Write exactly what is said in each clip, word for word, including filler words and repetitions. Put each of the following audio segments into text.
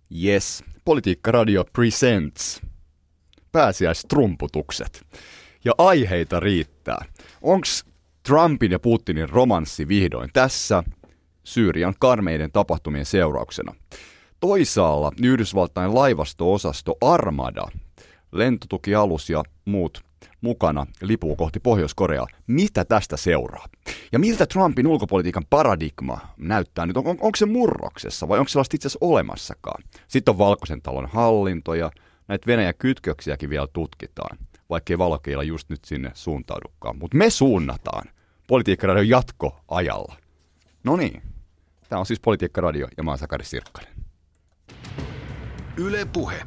Yes, Politiikka Radio presents pääsiäistrumputukset. Ja aiheita riittää. Onks Trumpin ja Putinin romanssi vihdoin tässä Syyrian karmeiden tapahtumien seurauksena? Toisaalla Yhdysvaltain laivasto-osasto Armada, lentotukialus ja muut mukana lipuu kohti Pohjois-Koreaa. Mitä tästä seuraa? Ja miltä Trumpin ulkopolitiikan paradigma näyttää nyt? On, on, onko se murroksessa vai onko sellaista itse asiassa olemassakaan? Sitten on Valkoisen talon hallinto ja näitä Venäjän kytköksiäkin vielä tutkitaan, vaikkei valokeilla just nyt sinne suuntaudukaan. Mutta me suunnataan Politiikka-radion jatkoajalla. No niin, tämä on siis Politiikka-radio ja mä oon Sakari Sirkkanen. Yle Puhe.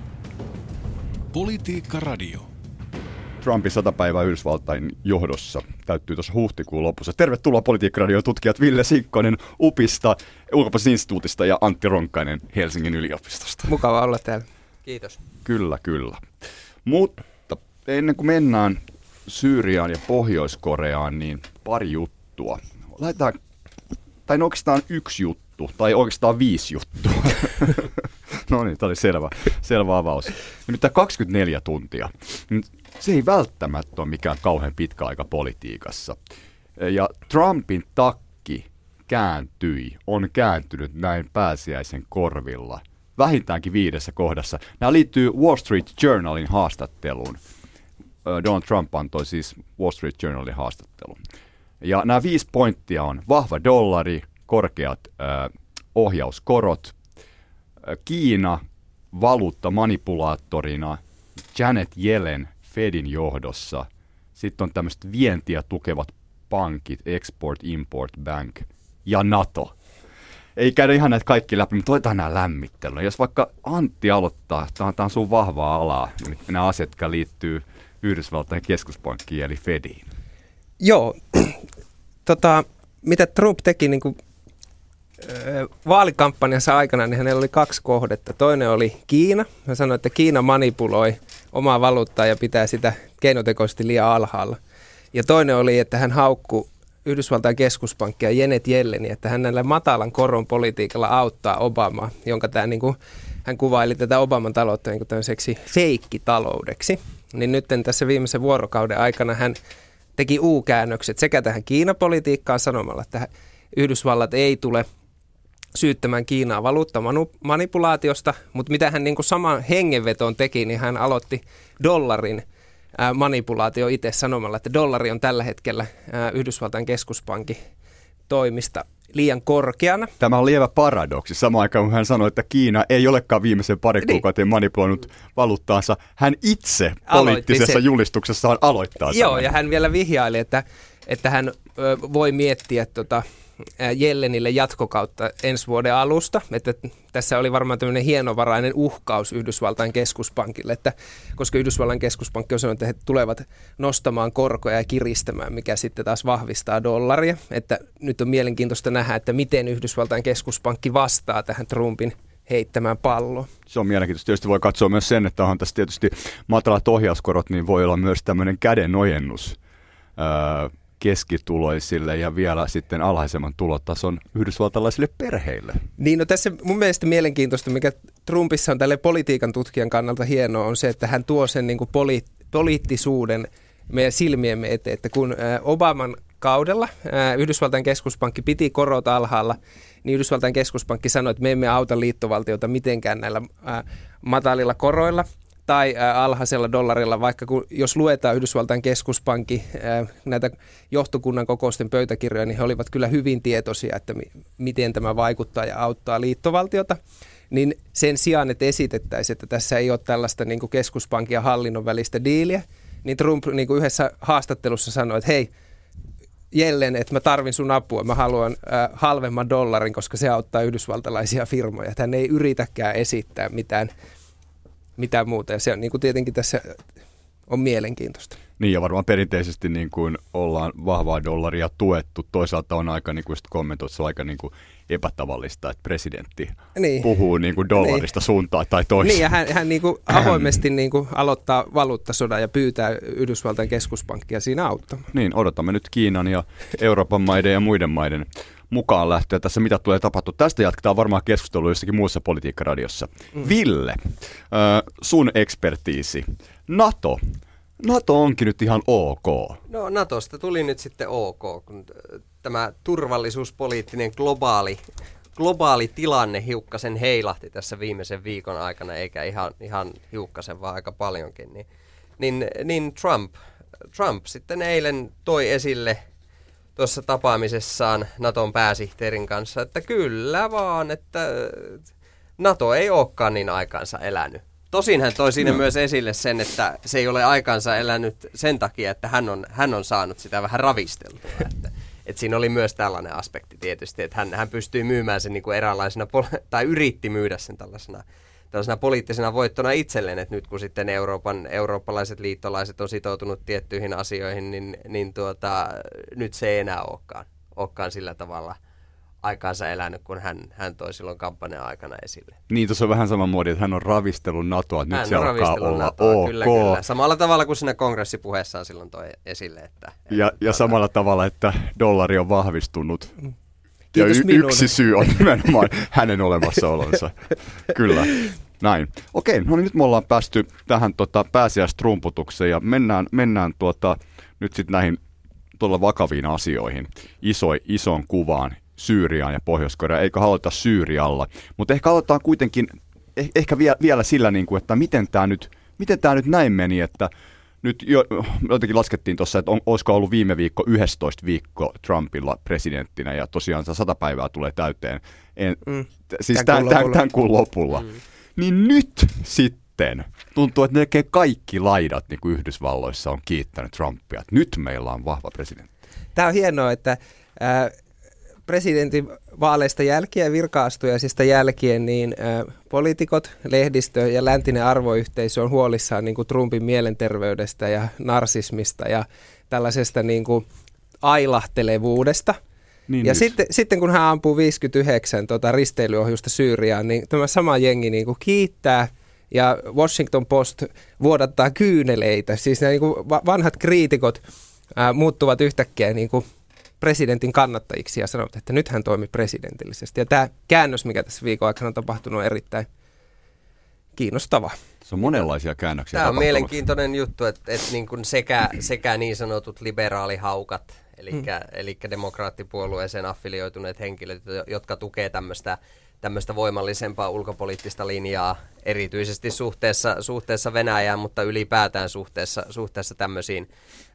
Politiikka-radio. Trumpin sata päivää Yhdysvaltain johdossa täyttyy tuossa huhtikuun lopussa. Tervetuloa Politiikka-radion tutkijat Ville Sinkkonen UPista, Ulkopoliittisesta instituutista ja Antti Ronkainen Helsingin yliopistosta. Mukava olla täällä. Kiitos. Kyllä, kyllä. Mutta ennen kuin mennään Syyriaan ja Pohjois-Koreaan, niin pari juttua. Laitetaan, tai no oikeastaan yksi juttu, tai oikeastaan viisi juttua. No niin, tämä oli selvä, selvä avaus. Nimittäin kaksikymmentäneljä tuntia. Se ei välttämättä ole mikään kauhean pitkä aika politiikassa. Ja Trumpin takki kääntyi, on kääntynyt näin pääsiäisen korvilla. Vähintäänkin viidessä kohdassa. Nämä liittyy Wall Street Journalin haastatteluun. Donald Trump antoi siis Wall Street Journalin haastattelun. Ja nämä viisi pointtia on vahva dollari, korkeat äh, ohjauskorot, äh, Kiina valuutta manipulaattorina, Janet Yellen Fedin johdossa, sitten on tämmöiset vientiä tukevat pankit, Export-Import Bank ja NATO. Ei käydä ihan näitä kaikki läpi, mutta otetaan nämä lämmittelyä. Jos vaikka Antti aloittaa, tämä on sun vahvaa alaa, eli nämä asiat, jotka liittyy Yhdysvaltain keskuspankkiin eli Fediin. Joo, tota, mitä Trump teki niin kuin, äh, vaalikampanjansa aikana, niin hänellä oli kaksi kohdetta. Toinen oli Kiina. Hän sanoi, että Kiina manipuloi omaa valuuttaa ja pitää sitä keinotekoisesti liian alhaalla. Ja toinen oli, että hän haukkui Yhdysvaltain keskuspankkia Janet Yelleniä, että hän näillä matalan koron politiikalla auttaa Obamaa, jonka tämä, niin kuin, hän kuvaili tätä Obaman taloutta niin kuin tämmöiseksi feikkitaloudeksi. Niin nyt tässä viimeisen vuorokauden aikana hän teki U-käännökset sekä tähän Kiinapolitiikkaan sanomalla, että Yhdysvallat ei tule syyttämään Kiinaa valuuttamanipulaatiosta, mutta mitä hän niin kuin saman hengenvetoon teki, niin hän aloitti dollarin manipulaatio itse sanomalla, että dollari on tällä hetkellä Yhdysvaltain keskuspankin toimista liian korkeana. Tämä on lievä paradoksi. Samaan aikaan kun hän sanoi, että Kiina ei olekaan viimeisen pari kuukauteen manipuloinut valuuttaansa, hän itse poliittisessa julistuksessaan aloittaa Joo, tämän. Ja hän vielä vihjaili, että, että hän ö, voi miettiä tota, Yellenille jatkokautta ensi vuoden alusta, että tässä oli varmaan tämmöinen hienovarainen uhkaus Yhdysvaltain keskuspankille, että koska Yhdysvaltain keskuspankki on sanonut, että he tulevat nostamaan korkoja ja kiristämään, mikä sitten taas vahvistaa dollaria, että nyt on mielenkiintoista nähdä, että miten Yhdysvaltain keskuspankki vastaa tähän Trumpin heittämään palloon. Se on mielenkiintoista. Tietysti voi katsoa myös sen, että on tässä tietysti matalat ohjauskorot, niin voi olla myös tämmöinen kädenojennus öö, keskituloisille ja vielä sitten alhaisemman tulotason yhdysvaltalaisille perheille. Niin, no tässä mun mielestä mielenkiintoista, mikä Trumpissa on tälle politiikan tutkijan kannalta hienoa, on se, että hän tuo sen niin kuin poli- poliittisuuden meidän silmiemme eteen, että kun Obaman kaudella Yhdysvaltain keskuspankki piti korot alhaalla, niin Yhdysvaltain keskuspankki sanoi, että me emme auta liittovaltiota mitenkään näillä matalilla koroilla tai alhaisella dollarilla, vaikka kun, jos luetaan Yhdysvaltain keskuspankki näitä johtokunnan kokousten pöytäkirjoja, niin he olivat kyllä hyvin tietoisia, että mi- miten tämä vaikuttaa ja auttaa liittovaltiota. Niin sen sijaan, että esitettäisiin, että tässä ei ole tällaista niin kuin keskuspankin ja hallinnon välistä diiliä, niin Trump niin kuin yhdessä haastattelussa sanoi, että hei, Yellen, että mä tarvin sun apua, mä haluan äh, halvemman dollarin, koska se auttaa yhdysvaltalaisia firmoja. Että hän ei yritäkään esittää mitään, mitään muuta, ja se on niin kuin tietenkin tässä on mielenkiintoista. Niin, ja varmaan perinteisesti niin kuin ollaan vahvaa dollaria tuettu. Toisaalta on aika, niin kuin kommentoit, se on aika niin kuin epätavallista, että presidentti niin puhuu niin kuin dollarista niin suuntaan tai toiseen. Niin, ja hän, hän niin kuin avoimesti niin kuin aloittaa valuuttasodan ja pyytää Yhdysvaltain keskuspankkia siinä auttamaan. Niin, odotamme nyt Kiinan ja Euroopan maiden ja muiden maiden mukaan lähteä tässä, mitä tulee tapahtua. Tästä jatketaan varmaan keskustelua jossakin muussa politiikkaradiossa. Mm. Ville, äh, sun ekspertiisi. NATO. NATO onkin nyt ihan ok. No NATOsta tuli nyt sitten ok, kun tämä turvallisuuspoliittinen globaali, globaali tilanne hiukkasen heilahti tässä viimeisen viikon aikana, eikä ihan, ihan hiukkasen, vaan aika paljonkin. Niin, niin, niin Trump, Trump sitten eilen toi esille tuossa tapaamisessaan Naton pääsihteerin kanssa, että kyllä vaan, että NATO ei olekaan niin aikaansa elänyt. Tosin hän toi siinä no. myös esille sen, että se ei ole aikaansa elänyt sen takia, että hän on, hän on saanut sitä vähän ravisteltua. Että, että siinä oli myös tällainen aspekti tietysti, että hän, hän pystyi myymään sen niin kuin eräänlaisena, tai yritti myydä sen tällaisena, tällaisena poliittisena voittona itselleen, että nyt kun sitten Euroopan, eurooppalaiset liittolaiset on sitoutunut tiettyihin asioihin, niin, niin tuota, nyt se ei enää olekaan, olekaan sillä tavalla aikaansa elänyt, kun hän, hän toi silloin kampanjan aikana esille. Niin, tuossa on vähän sama muodi, että hän on ravistellut NATOa, että hän nyt se alkaa olla NATOa, ok. Kyllä, kyllä. Samalla tavalla kuin siinä kongressipuheessaan silloin toi esille. Että, ja, että, ja samalla tavalla, että dollari on vahvistunut. Ja y- yksi syy on nimenomaan hänen olemassaolonsa. Kyllä, näin. Okei, no niin nyt me ollaan päästy tähän tota, pääsiäistrumputukseen ja mennään, mennään tuota, nyt sitten näihin todella vakaviin asioihin, Iso, isoon kuvaan. Syyriaan ja Pohjois-Koreaan, eikä aloita Syyrialla. Mutta ehkä aloitetaan kuitenkin eh, ehkä vielä, vielä sillä, niin kuin, että miten tämä nyt, miten tämä nyt näin meni, että nyt jo, jotenkin laskettiin tuossa, että on, olisiko ollut viime viikko yksitoista viikko Trumpilla presidenttinä, ja tosiaan sata päivää tulee täyteen. En, mm. t- siis tämän, tämän, tämän kuun lopulla. Mm. Niin nyt sitten tuntuu, että melkein kaikki laidat niin kuin Yhdysvalloissa on kiittänyt Trumpia. Nyt meillä on vahva presidentti. Tämä on hienoa, että Äh, presidentin vaaleista jälkeen ja virka-astujaisista jälkeen niin ä, poliitikot, lehdistö ja läntinen arvoyhteisö on huolissaan niin kuin Trumpin mielenterveydestä ja narsismista ja tällaisesta niin kuin ailahtelevuudesta. Niin ja sitten, sitten kun hän ampuu viisikymmentäyhdeksän tota, risteilyohjusta Syyriaan, niin tämä sama jengi niin kuin kiittää ja Washington Post vuodattaa kyyneleitä. Siis nämä niin kuin vanhat kriitikot ä, muuttuvat yhtäkkiä niin kuin presidentin kannattajiksi ja sanovat, että nyt hän toimi presidentillisesti. Ja tämä käännös, mikä tässä viikon aikana on tapahtunut, on erittäin kiinnostava. Se on monenlaisia käännöksiä. Tämä on mielenkiintoinen juttu, että, että niin kuin sekä, sekä niin sanotut liberaalihaukat, eli, hmm. eli demokraattipuolueeseen affilioituneet henkilöt, jotka tukee tämmöistä, tämmöistä voimallisempaa ulkopoliittista linjaa, erityisesti suhteessa, suhteessa Venäjään, mutta ylipäätään suhteessa, suhteessa tämmöisiin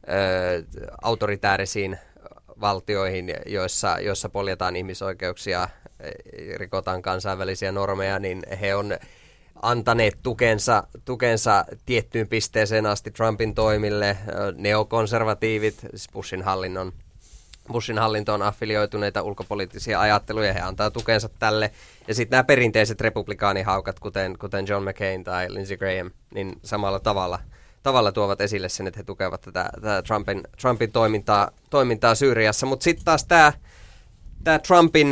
ö, autoritäärisiin valtioihin, joissa, joissa poljetaan ihmisoikeuksia, rikotaan kansainvälisiä normeja, niin he on antaneet tukensa, tukensa tiettyyn pisteeseen asti Trumpin toimille. Neokonservatiivit, siis Bushin hallinnon, Bushin hallintoon affilioituneita ulkopoliittisia ajatteluja, he antaa tukensa tälle. Ja sitten nämä perinteiset republikaanihaukat, kuten, kuten John McCain tai Lindsey Graham, niin samalla tavalla tavalla tuovat esille sen, että he tukevat tätä, tätä Trumpin, Trumpin toimintaa, toimintaa Syyriassa. Mutta sitten taas tämä, tämä Trumpin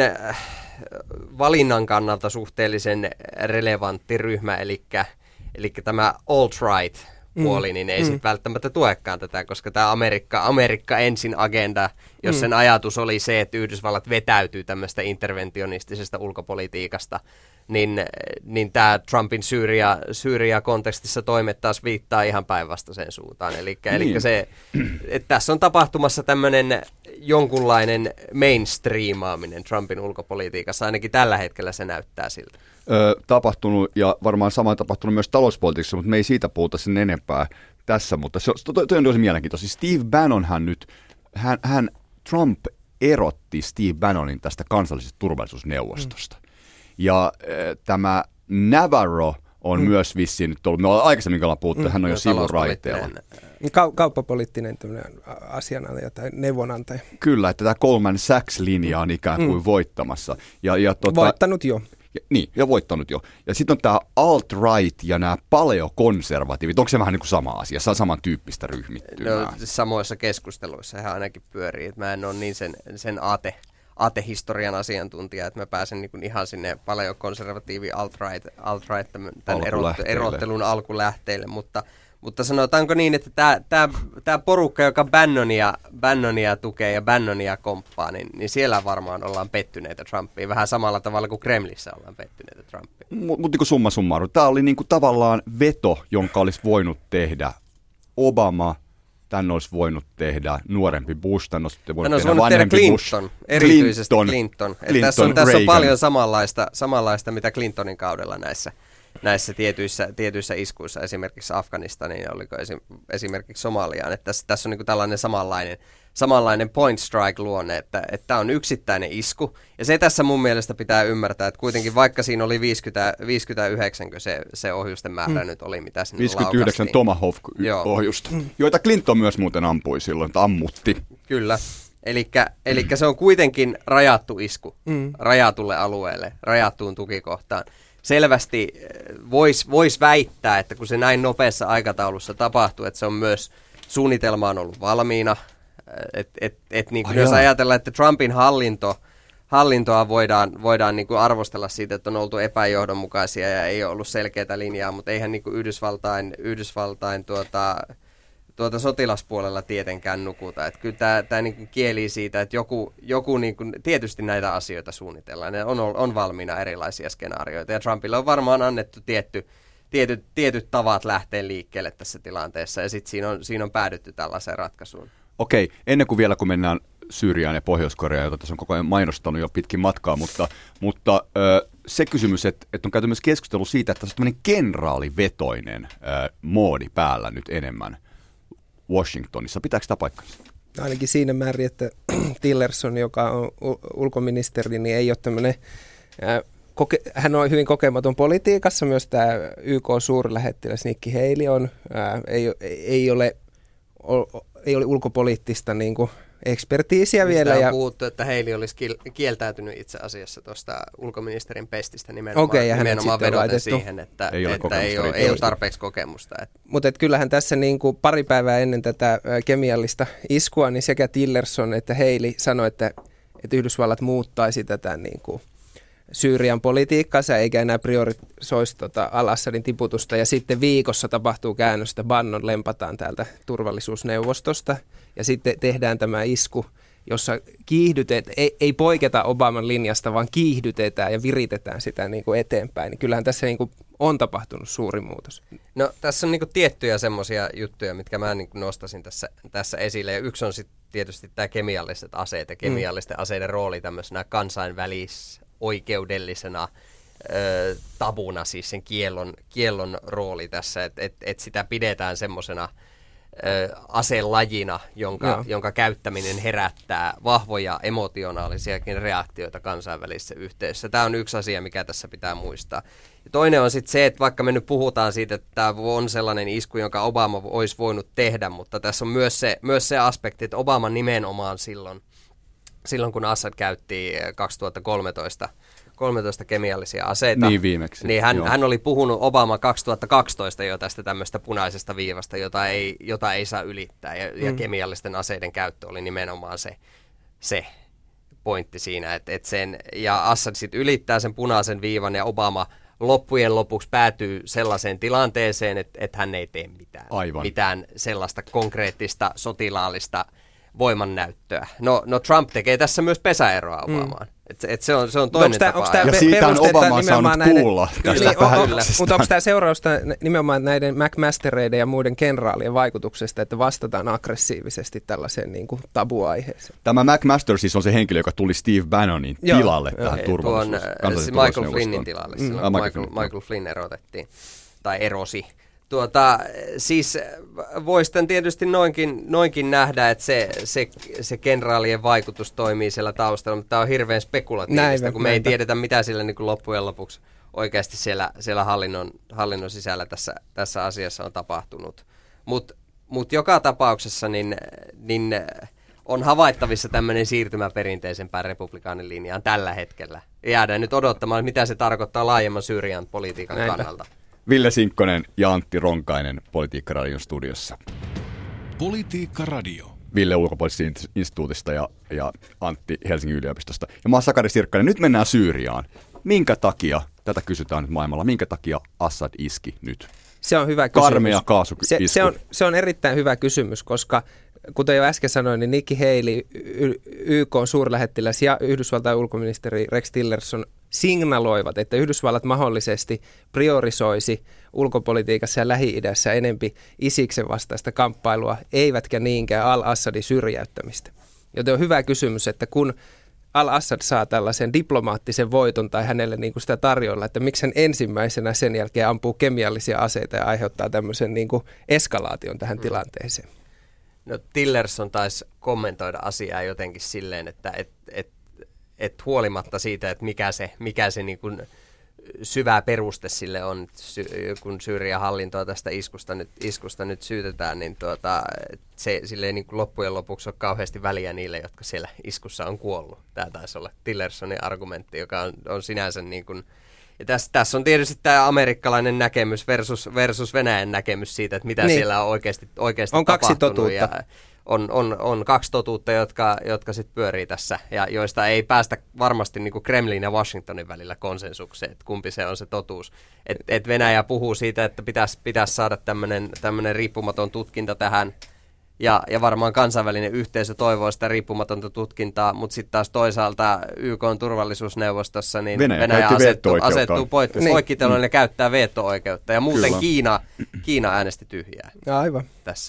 valinnan kannalta suhteellisen relevantti ryhmä, eli, eli tämä alt-right-puoli, mm. niin ei mm. sitten välttämättä tuekaan tätä, koska tämä Amerikka, Amerikka ensin agenda, jos mm. sen ajatus oli se, että Yhdysvallat vetäytyy tämmöistä interventionistisesta ulkopolitiikasta, niin, niin tämä Trumpin Syyria, Syyria-kontekstissa toimet taas viittaa ihan päinvastaiseen suuntaan. Eli niin. se, että tässä on tapahtumassa tämmöinen jonkunlainen mainstreamaaminen Trumpin ulkopolitiikassa, ainakin tällä hetkellä se näyttää siltä. Ö, tapahtunut, ja varmaan sama tapahtunut myös talouspolitiikassa, mutta me ei siitä puhuta sen enempää tässä, mutta se, toi, toi on tosi mielenkiintoista. Steve Bannonhan nyt, hän, hän Trump erotti Steve Bannonin tästä kansallisesta turvallisuusneuvostosta. Mm. Ja äh, tämä Navarro on mm. myös vissiin nyt ollut, me ollaan aikaisemmin puhuttu, mm. hän on jo sivuraiteella. Ka- kauppapoliittinen asianajaja tai neuvonantaja. Kyllä, että tämä Goldman Sachs-linja on ikään kuin mm. voittamassa. Ja, ja tota, voittanut jo. Ja, niin, ja voittanut jo. Ja sitten on tämä alt-right ja nämä paleokonservatiivit. Onko se vähän niin kuin sama asia, samantyyppistä ryhmittymää? No, samoissa keskusteluissa hän ainakin pyörii. Mä en ole niin sen, sen aate, aatehistorian asiantuntija, että mä pääsen niin kuin ihan sinne paljon konservatiivi alt-right, alt-right tämän erottelun alkulähteille, mutta Mutta sanotaanko niin, että tämä, tämä, tämä porukka, joka Bannonia, Bannonia tukee ja Bannonia komppaa, niin, niin siellä varmaan ollaan pettyneitä Trumpiin. Vähän samalla tavalla kuin Kremlissä ollaan pettyneitä Trumpiin. Mutta mut niin summa summarum. Tämä oli niin kuin tavallaan veto, jonka olisi voinut tehdä Obama. Tän olisi voinut tehdä nuorempi Bush, tän olisi voinut, olisi tehdä voinut tehdä Clinton, Bush. erityisesti Clinton. Clinton. Clinton, tässä on, tässä on paljon Reagan. samanlaista, samanlaista, mitä Clintonin kaudella näissä, näissä tietyissä, tietyissä iskuissa, esimerkiksi Afganistaniin ja oliko esim, esimerkiksi Somaliaan. Että tässä, tässä on niin kuin tällainen samanlainen, samanlainen point strike-luonne, että tämä on yksittäinen isku. Ja se tässä mun mielestä pitää ymmärtää, että kuitenkin vaikka siinä oli viisikymmentä, viisikymmentäyhdeksän, se, se ohjusten määrä mm. nyt oli, mitä sinne viisikymmentäyhdeksän Tomahawk-ohjusta, joita Clinton myös muuten ampui silloin, että ammutti. Kyllä. Elikkä, elikkä se on kuitenkin rajattu isku mm. rajatulle alueelle, rajattuun tukikohtaan. Selvästi voisi vois väittää, että kun se näin nopeassa aikataulussa tapahtuu, että se on myös, suunnitelma on ollut valmiina. Et, et, et niin kuin jos ajatellaan, että Trumpin hallinto, hallintoa voidaan, voidaan niin kuin arvostella siitä, että on oltu epäjohdonmukaisia ja ei ole ollut selkeää linjaa, mutta eihän niin kuin Yhdysvaltain, Yhdysvaltain tuota, tuota sotilaspuolella tietenkään nukuta. Että kyllä tämä, tämä niin kuin kielii siitä, että joku, joku niin kuin, tietysti näitä asioita suunnitellaan. Ne on, on valmiina erilaisia skenaarioita ja Trumpille on varmaan annettu tietty, tietyt, tietyt tavat lähteä liikkeelle tässä tilanteessa ja sitten siinä on, siinä on päädytty tällaiseen ratkaisuun. Okei, ennen kuin vielä kun mennään Syyriaan ja Pohjois-Koreaan, jota tässä on koko ajan mainostanut jo pitkin matkaa, mutta, mutta ö, se kysymys, että, että on käyty myös keskustelu siitä, että tässä on tämmöinen kenraalivetoinen ö, moodi päällä nyt enemmän Washingtonissa. Pitääkö tämä paikkansa? Ainakin siinä määrin, että Tillerson, joka on ulkoministeri, niin ei ole tämmöinen, äh, koke- hän on hyvin kokematon politiikassa, myös tämä Y K-suurlähettiläs Nikki Haley on, äh, ei, ei ole... O, ei ole ulkopoliittista niin kuin ekspertiisiä Mistä vielä. on ja puhuttu, että Haley olisi kieltäytynyt itse asiassa tuosta ulkoministerin pestistä nimenomaan, okay, ja nimenomaan vedoten siihen, että ei ole, että ei ole, ei ole tarpeeksi kokemusta. Mutta kyllähän tässä niin kuin pari päivää ennen tätä kemiallista iskua, niin sekä Tillerson että Haley sanoi, että, että Yhdysvallat muuttaisi tätä niin kuin Syyrian politiikkaansa eikä enää priorisoisi tota al-Assadin tiputusta. Ja sitten viikossa tapahtuu käännöstä, Bannon lempataan täältä turvallisuusneuvostosta ja sitten tehdään tämä isku, jossa kiihdytetään, ei, ei poiketa Obaman linjasta, vaan kiihdytetään ja viritetään sitä niin kuin eteenpäin. Niin kyllähän tässä niin kuin on tapahtunut suuri muutos. No tässä on niin kuin tiettyjä semmoisia juttuja, mitkä mä niin kuin nostasin tässä, tässä esille. Ja yksi on sitten tietysti tämä kemialliset aseet ja kemiallisten mm. aseiden rooli tämmöisenä kansainvälis oikeudellisena ö, tabuna, siis sen kiellon, kiellon rooli tässä, että et, et sitä pidetään semmoisena aselajina, jonka, jonka käyttäminen herättää vahvoja emotionaalisiakin reaktioita kansainvälisessä yhteisössä. Tämä on yksi asia, mikä tässä pitää muistaa. Ja toinen on sitten se, että vaikka me nyt puhutaan siitä, että tämä on sellainen isku, jonka Obama olisi voinut tehdä, mutta tässä on myös se, myös se aspekti, että Obama nimenomaan silloin, silloin kun Assad käytti kaksituhattakolmetoista kolmetoista kemiallisia aseita, niin, viimeksi. niin hän, hän oli puhunut Obama kaksituhattakaksitoista jo tästä tämmöistä punaisesta viivasta, jota ei, jota ei saa ylittää, ja, mm. ja kemiallisten aseiden käyttö oli nimenomaan se, se pointti siinä, että, että sen, ja Assad sitten ylittää sen punaisen viivan, ja Obama loppujen lopuksi päätyy sellaiseen tilanteeseen, että, että hän ei tee mitään, Aivan. mitään sellaista konkreettista sotilaallista voimannäyttöä. No, no Trump tekee tässä myös pesäeroa Obamaan. Mm. Et, et se, on, se on toinen tää, tapa. Ja siitä on Obama saanut näiden, kuulla tästä niin, päätöksestä. Mutta onko tämä seurausta nimenomaan näiden McMastereiden ja muiden kenraalien vaikutuksesta, että vastataan aggressiivisesti tällaiseen niin kuin tabuaiheeseen? Tämä McMaster siis on se henkilö, joka tuli Steve Bannonin Joo. tilalle tähän turvallisuus. Tuon Michael Flynnin tilalle. Mm. Michael, Michael, Michael Flynn erotettiin, tai erosi. Tuota, siis voisi tietysti noinkin, noinkin nähdä, että se, se, se kenraalien vaikutus toimii siellä taustalla, mutta tämä on hirveän spekulatiivista, näin, kun me näin. ei tiedetä, mitä sillä niin kuin loppujen lopuksi oikeasti siellä, siellä hallinnon, hallinnon sisällä tässä, tässä asiassa on tapahtunut. Mutta mut joka tapauksessa niin, niin on havaittavissa tämmöinen siirtymä perinteisempään republikaanin linjaan tällä hetkellä. Jäädään nyt odottamaan, mitä se tarkoittaa laajemman Syyrian politiikan Näinpä. kannalta. Ville Sinkkonen ja Antti Ronkainen Politiikka Radion studiossa. Politiikka Radio. Ville ulkopoliittisesta instituutista ja, ja Antti Helsingin yliopistosta. Ja mä oon Sakari Sirkkanen. Nyt mennään Syyriaan. Minkä takia, tätä kysytään nyt maailmalla, minkä takia Assad iski nyt? Se on hyvä kysymys. Karmea kaasu se, se, on, se on erittäin hyvä kysymys, koska kuten jo äsken sanoin, niin Nikki Haley, Y K:n suurlähettiläs ja Yhdysvaltain ulkoministeri Rex Tillerson signaloivat, että Yhdysvallat mahdollisesti priorisoisi ulkopolitiikassa ja Lähi-idässä enempi Isiksen vastaista kamppailua, eivätkä niinkään al-Assadin syrjäyttämistä. Joten on hyvä kysymys, että kun al-Assad saa tällaisen diplomaattisen voiton tai hänelle niin kuin sitä tarjolla, että miksi hän ensimmäisenä sen jälkeen ampuu kemiallisia aseita ja aiheuttaa tämmöisen niin kuin eskalaation tähän mm. tilanteeseen. No Tillerson taisi kommentoida asiaa jotenkin silleen, että et, et, et huolimatta siitä, että mikä se, mikä se niin kuin syvä peruste sille on, kun Syyrian hallintoa tästä iskusta nyt, iskusta nyt syytetään, niin tuota, se sille niin kuin loppujen lopuksi on kauheasti väliä niille, jotka siellä iskussa on kuollut. Tämä taisi olla Tillersonin argumentti, joka on, on sinänsä niin kuin. Ja tässä, tässä on tietysti tämä amerikkalainen näkemys versus, versus Venäjän näkemys siitä, että mitä niin. siellä on oikeasti, oikeasti on tapahtunut. Kaksi totuutta. Ja on, on, on kaksi totuutta, jotka, jotka sitten pyörii tässä, ja joista ei päästä varmasti niin kuin Kremlin ja Washingtonin välillä konsensukseen, että kumpi se on se totuus. Et, et Venäjä puhuu siitä, että pitäisi, pitäisi saada tämmöinen riippumaton tutkinta tähän, ja, ja varmaan kansainvälinen yhteisö toivoo sitä riippumatonta tutkintaa, mutta sitten taas toisaalta Y K:n turvallisuusneuvostossa niin Venäjä, Venäjä asettuu, asettuu poikkiteloille niin. ja käyttää veto-oikeutta, ja muuten Kiina, Kiina äänesti tyhjää Aivan. tässä.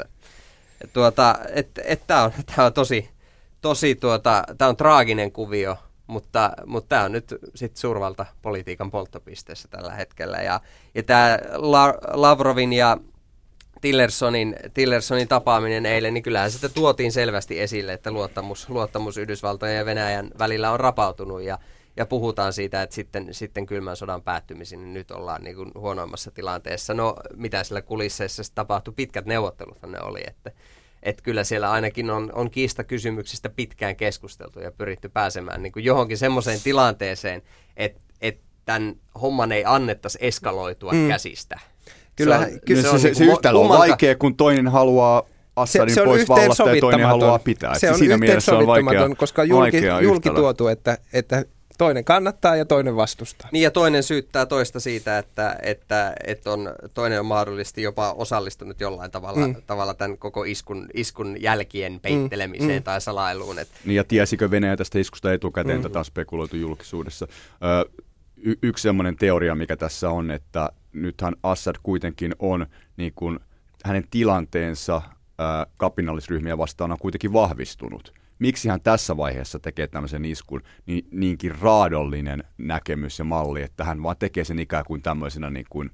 Tuota, et, et Tämä on, on tosi, tosi tuota, tää on traaginen kuvio, mutta, mutta tämä on nyt sit suurvalta politiikan polttopisteessä tällä hetkellä. Ja, ja tämä La, Lavrovin ja Tillersonin, Tillersonin tapaaminen eilen, niin kyllähän sitä tuotiin selvästi esille, että luottamus, luottamus Yhdysvaltojen ja Venäjän välillä on rapautunut ja, ja puhutaan siitä, että sitten, sitten kylmän sodan päättymisen niin nyt ollaan niin kuin huonoimmassa tilanteessa. No mitä siellä kulisseissa tapahtui, pitkät neuvotteluthan ne oli, että että kyllä siellä ainakin on, on kiistakysymyksistä pitkään keskusteltu ja pyritty pääsemään niin kuin johonkin semmoiseen tilanteeseen, että, että tämän homman ei annettaisi eskaloitua mm. käsistä. Kyllä, se, on, kyllä se, se, se, se niin yhtälö on vaikea, kun toinen haluaa Assadin se, se pois vallasta ja toinen haluaa pitää. Se on yhteensovittamaton, koska julki, julki tuotu, että, että toinen kannattaa ja toinen vastustaa. Niin ja toinen syyttää toista siitä, että, että, että on, toinen on mahdollisesti jopa osallistunut jollain tavalla, mm. tavalla tämän koko iskun, iskun jälkien peittelemiseen mm. tai salailuun. Että. Niin ja tiesikö Venäjä tästä iskusta etukäteen, mm. tätä on spekuloitu julkisuudessa. Ö, y- yksi semmoinen teoria, mikä tässä on, että nythän Assad kuitenkin on, niin kuin, hänen tilanteensa ö, kapinallisryhmiä vastaan on kuitenkin vahvistunut. Miksi hän tässä vaiheessa tekee tämmöisen iskun, niin niinkin raadollinen näkemys ja malli, että hän vaan tekee sen ikään kuin tämmöisenä niin kuin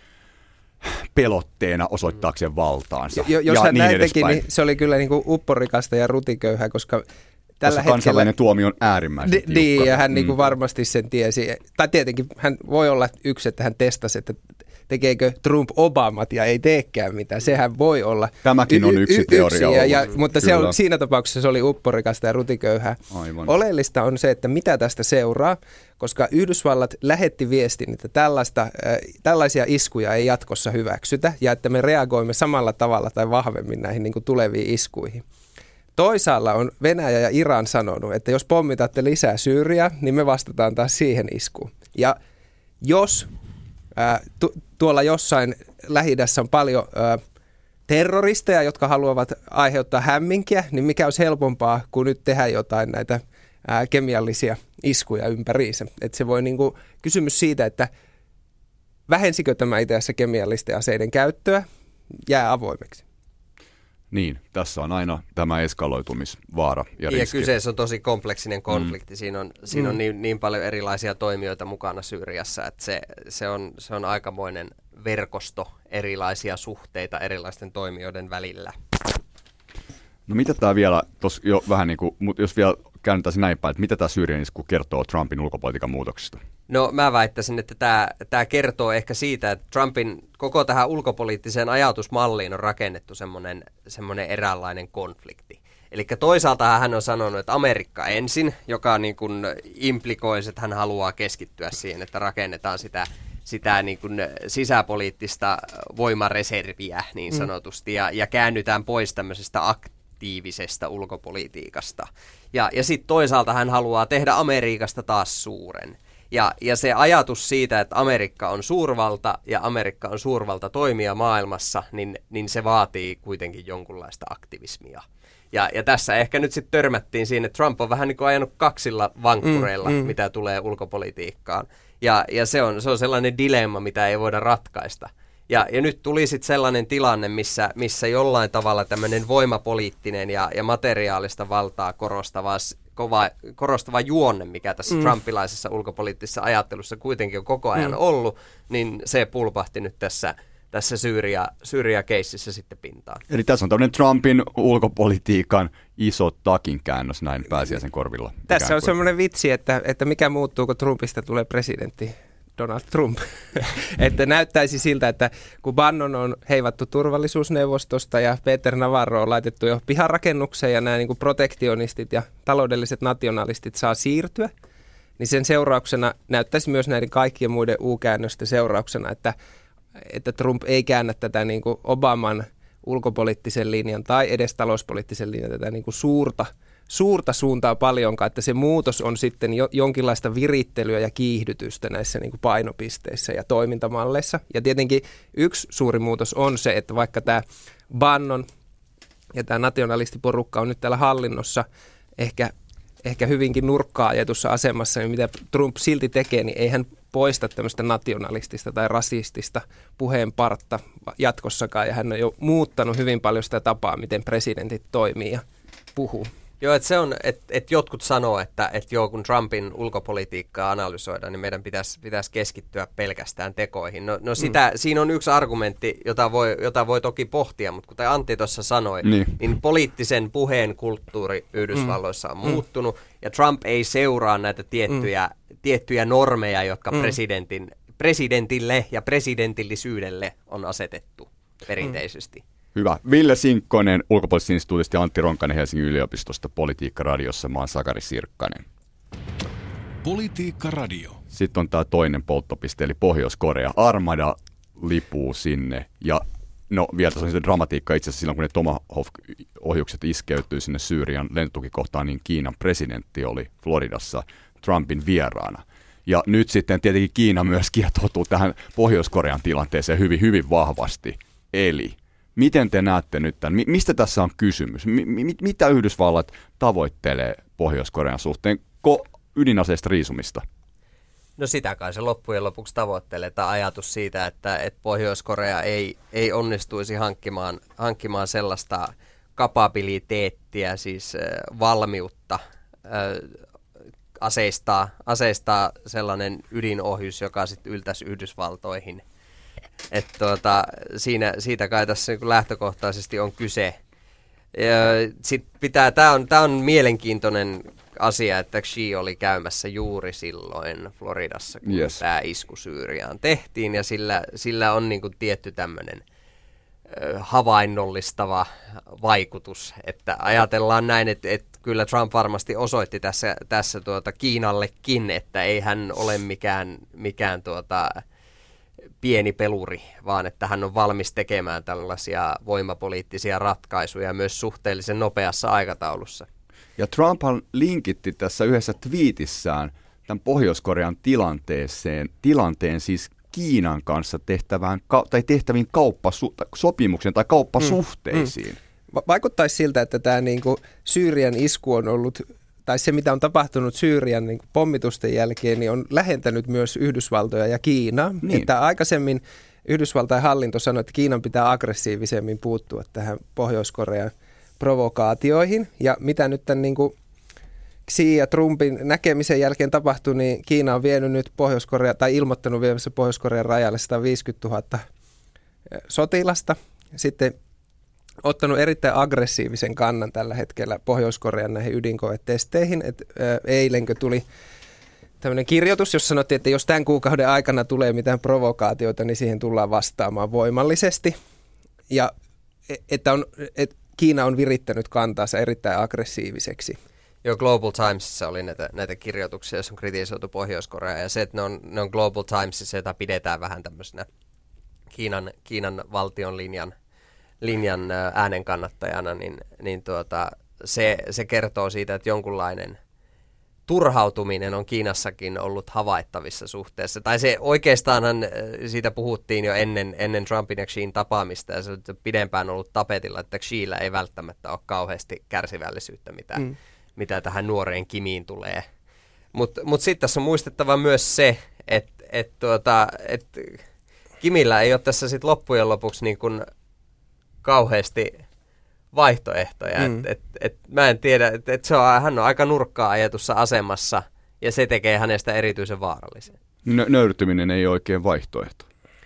pelotteena osoittaakseen valtaansa. Jo, jos ja hän niin näin teki, niin se oli kyllä niin kuin upporikasta ja rutiköyhää, koska tällä koska kansainvälinen hetkellä tuomio on äärimmäisen tiukka. Niin, ja hän niin kuin varmasti sen tiesi. Tai tietenkin hän voi olla yksi, että hän testasi, että tekeekö Trump Obamat ja ei teekään mitään. Sehän voi olla. Tämäkin on yksi y- teoria yksi, ja, ja, mutta se on, siinä tapauksessa se oli upporikasta ja rutiköyhää. Aivan. Oleellista on se, että mitä tästä seuraa, koska Yhdysvallat lähetti viestin, että tällaista, äh, tällaisia iskuja ei jatkossa hyväksytä ja että me reagoimme samalla tavalla tai vahvemmin näihin niin kuin tuleviin iskuihin. Toisaalla on Venäjä ja Iran sanonut, että jos pommitatte lisää Syyriaa, niin me vastataan taas siihen iskuun. Ja jos ää, tu- tuolla jossain Lähi-idässä on paljon ää, terroristeja, jotka haluavat aiheuttaa hämminkiä, niin mikä olisi helpompaa kuin nyt tehdä jotain näitä ää, kemiallisia iskuja ympäriinsä. Että se voi niinku, kysymys siitä, että vähensikö tämä itse asiassa kemiallisten aseiden käyttöä, jää avoimeksi. Niin, tässä on aina tämä eskaloitumisvaara ja riski. Ja kyseessä on tosi kompleksinen konflikti. Mm. Siinä on, siinä on niin, niin paljon erilaisia toimijoita mukana Syyriassa, että se, se, on, se on aikamoinen verkosto erilaisia suhteita erilaisten toimijoiden välillä. No mitä tämä vielä, tos jo vähän niin kuin, jos vielä käännettäisiin näin päin, että mitä tämä Syyrian isku kertoo Trumpin ulkopolitiikan muutoksista? No mä väittäisin, että tämä, tämä kertoo ehkä siitä, että Trumpin koko tähän ulkopoliittiseen ajatusmalliin on rakennettu semmoinen, semmoinen eräänlainen konflikti. Eli toisaalta hän on sanonut, että Amerikka ensin, joka niin kuin implikoisi, että hän haluaa keskittyä siihen, että rakennetaan sitä, sitä niin kuin sisäpoliittista voimareserviä niin sanotusti, ja, ja käännytään pois tämmöisestä ak- aktiivisesta ulkopolitiikasta. Ja, ja sitten toisaalta hän haluaa tehdä Amerikasta taas suuren. Ja, ja se ajatus siitä, että Amerikka on suurvalta ja Amerikka on suurvalta toimija maailmassa, niin, niin se vaatii kuitenkin jonkunlaista aktivismia. Ja, ja tässä ehkä nyt sitten törmättiin siinä, että Trump on vähän niin kuin ajanut kaksilla vankkureilla, mm, mm. mitä tulee ulkopolitiikkaan. Ja, ja se, on, se on sellainen dilemma, mitä ei voida ratkaista. Ja, ja nyt tuli sitten sellainen tilanne, missä, missä jollain tavalla tämmöinen voimapoliittinen ja, ja materiaalista valtaa korostava, kova, korostava juonne, mikä tässä mm. trumpilaisessa ulkopoliittisessa ajattelussa kuitenkin on koko ajan mm. ollut, niin se pulpahti nyt tässä, tässä Syyria, Syyria-keississä sitten pintaan. Eli tässä on tämmöinen Trumpin ulkopolitiikan iso takinkäännös näin pääsiäisen korvilla. Tässä on semmoinen vitsi, että, että mikä muuttuu, kun Trumpista tulee presidentti. Donald Trump. Että näyttäisi siltä, että kun Bannon on heivattu turvallisuusneuvostosta ja Peter Navarro on laitettu jo piharakennukseen ja nämä niin kuin protektionistit ja taloudelliset nationalistit saa siirtyä, niin sen seurauksena näyttäisi myös näiden kaikkien muiden U-käännösten seurauksena, että, että Trump ei käännä tätä niin kuin Obaman ulkopoliittisen linjan tai edes talouspoliittisen linjan tätä niin kuin suurta suurta suuntaa paljonkaan, että se muutos on sitten jo, jonkinlaista virittelyä ja kiihdytystä näissä niin kuin painopisteissä ja toimintamalleissa. Ja tietenkin yksi suuri muutos on se, että vaikka tämä Bannon ja tämä nationalistiporukka on nyt täällä hallinnossa ehkä, ehkä hyvinkin nurkkaa ajetussa asemassa, niin mitä Trump silti tekee, niin ei hän poista tämmöistä nationalistista tai rasistista puheenpartta jatkossakaan. Ja hän on jo muuttanut hyvin paljon sitä tapaa, miten presidentit toimii ja puhuu. Joo, että se on, että et jotkut sanoo, että et joo, kun Trumpin ulkopolitiikkaa analysoidaan, niin meidän pitäisi, pitäisi keskittyä pelkästään tekoihin. No, no sitä, mm. siinä on yksi argumentti, jota voi, jota voi toki pohtia, mutta kuten Antti tuossa sanoi, niin. niin poliittisen puheen kulttuuri Yhdysvalloissa on mm. muuttunut, ja Trump ei seuraa näitä tiettyjä, mm. tiettyjä normeja, jotka mm. presidentin, presidentille ja presidentillisyydelle on asetettu perinteisesti. Mm. Hyvä. Ville Sinkkonen ulkopoliittisesta instituutista ja Antti Ronkainen Helsingin yliopistosta Politiikka-radiossa. Mä oon Sakari Sirkkanen. Politiikka-radio. Sitten on tämä toinen polttopiste, eli Pohjois-Korea. Armada lipuu sinne. Ja no vielä tässä on se dramatiikka itse asiassa silloin, kun ne Tomahawk-ohjukset iskeytyi sinne Syyrian lentotukikohtaan, niin Kiinan presidentti oli Floridassa Trumpin vieraana. Ja nyt sitten tietenkin Kiina myös kietoutuu tähän Pohjois-Korean tilanteeseen hyvin, hyvin vahvasti. Eli miten te näette nyt tämän? Mistä tässä on kysymys? M- mitä Yhdysvallat tavoittelee Pohjois-Korean suhteen? Ko ydinaseista riisumista? No sitä kai se loppujen lopuksi tavoittelee, tämä ajatus siitä, että, että Pohjois-Korea ei, ei onnistuisi hankkimaan, hankkimaan sellaista kapabiliteettia, siis äh, valmiutta äh, aseistaa, aseistaa sellainen ydinohjus, joka sitten yltäisi Yhdysvaltoihin. Että tuota, siinä, siitä kai tässä niin lähtökohtaisesti on kyse. Tämä on, on mielenkiintoinen asia, että Xi oli käymässä juuri silloin Floridassa, kun yes. tämä isku Syyriaan tehtiin. Ja sillä, sillä on niin kuin tietty tämmöinen havainnollistava vaikutus. Että ajatellaan näin, että, että kyllä Trump varmasti osoitti tässä, tässä tuota Kiinallekin, että ei hän ole mikään, mikään tuota... pieni peluri, vaan että hän on valmis tekemään tällaisia voimapoliittisia ratkaisuja myös suhteellisen nopeassa aikataulussa. Ja Trumphan linkitti tässä yhdessä twiitissään tämän Pohjois-Korean tilanteeseen, tilanteen siis Kiinan kanssa tehtävään, tai tehtäviin kauppasopimuksen tai kauppasuhteisiin. Mm, mm. Vaikuttaisi siltä, että tämä niinku Syyrian isku on ollut, tai se mitä on tapahtunut Syyrian niin kuin pommitusten jälkeen, niin on lähentänyt myös Yhdysvaltoja ja Kiinaa. Niin. Että aikaisemmin Yhdysvaltain hallinto sanoi, että Kiinan pitää aggressiivisemmin puuttua tähän Pohjois-Korean provokaatioihin. Ja mitä nyt tämän niin kuin Xi ja Trumpin näkemisen jälkeen tapahtui, niin Kiina on vienyt nyt Pohjois-Korea, tai ilmoittanut viemässä Pohjois-Korean rajalle sata viisikymmentätuhatta sotilasta. Sitten ottanut erittäin aggressiivisen kannan tällä hetkellä Pohjois-Korean näihin ydinkoetesteihin. Et, ä, eilenkö tuli tämmöinen kirjoitus, jossa sanottiin, että jos tämän kuukauden aikana tulee mitään provokaatioita, niin siihen tullaan vastaamaan voimallisesti. Ja että on, et Kiina on virittänyt kantaansa erittäin aggressiiviseksi. Joo, Global Timesissa oli näitä, näitä kirjoituksia, joissa on kritisoitu Pohjois-Korea. Ja se, että ne on, ne on Global Timesissa, jota pidetään vähän tämmöisenä Kiinan, Kiinan valtion linjan linjan äänen kannattajana, niin, niin tuota, se, se kertoo siitä, että jonkunlainen turhautuminen on Kiinassakin ollut havaittavissa suhteessa. Tai se oikeastaanhan siitä puhuttiin jo ennen, ennen Trumpin ja Xin tapaamista, ja se on pidempään ollut tapetilla, että Xillä ei välttämättä ole kauheasti kärsivällisyyttä, mitä, mm. mitä tähän nuoreen Kimiin tulee. Mutta mut sitten tässä on muistettava myös se, että et tuota, et Kimillä ei ole tässä sit loppujen lopuksi niin kun kauheasti vaihtoehtoja. Mm. Et, et, et, mä en tiedä, että et se on, hän on aika nurkkaan ajetussa asemassa ja se tekee hänestä erityisen vaarallisen. Nö- nöyrtyminen ei ole oikein vaihtoehto.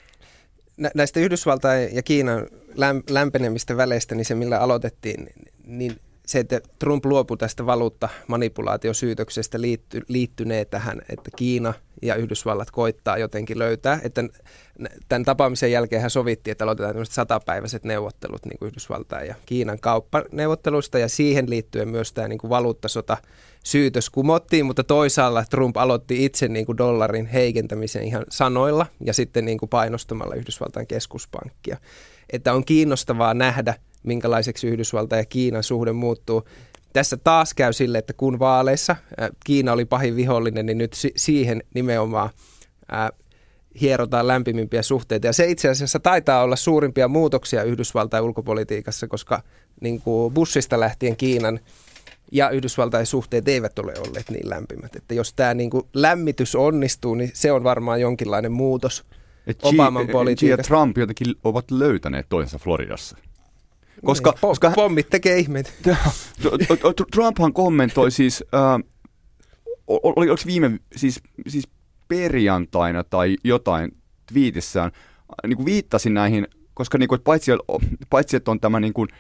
Nä- näistä Yhdysvaltain ja Kiinan läm- lämpenemistä väleistä, niin se millä aloitettiin, niin se, että Trump luopui tästä valuuttamanipulaatiosyytöksestä liitty, liittynee tähän, että Kiina ja Yhdysvallat koittaa jotenkin löytää. Että tämän tapaamisen jälkeen hän sovittiin, että aloitetaan tämmöiset satapäiväiset neuvottelut niin kuin Yhdysvaltain ja Kiinan kauppaneuvotteluista, ja siihen liittyen myös tämä niin kuin valuuttasota syytös kumottiin, mutta toisaalla Trump aloitti itse niin kuin dollarin heikentämisen ihan sanoilla ja sitten niin kuin painostamalla Yhdysvaltain keskuspankkia. Että on kiinnostavaa nähdä, minkälaiseksi Yhdysvaltain ja Kiinan suhde muuttuu. Tässä taas käy sille, että kun vaaleissa ää, Kiina oli pahin vihollinen, niin nyt si- siihen nimenomaan ää, hierotaan lämpimimpiä suhteita. Ja se itse asiassa taitaa olla suurimpia muutoksia Yhdysvaltain ulkopolitiikassa, koska niin kuin Bushista lähtien Kiinan ja Yhdysvaltain suhteet eivät ole olleet niin lämpimät. Että jos tämä niin kuin lämmitys onnistuu, niin se on varmaan jonkinlainen muutos Obaman politiikasta. Ja Trump jotenkin ovat löytäneet toisensa Floridassa. Koska, niin, koska pommit tekee ihmeitä. Trumphan kommentoi siis, äh, oli, oliko viime, siis, siis perjantaina tai jotain twiitissään, niin kuin viittasi näihin, koska niin kuin, paitsi, paitsi että on tämä niin kuin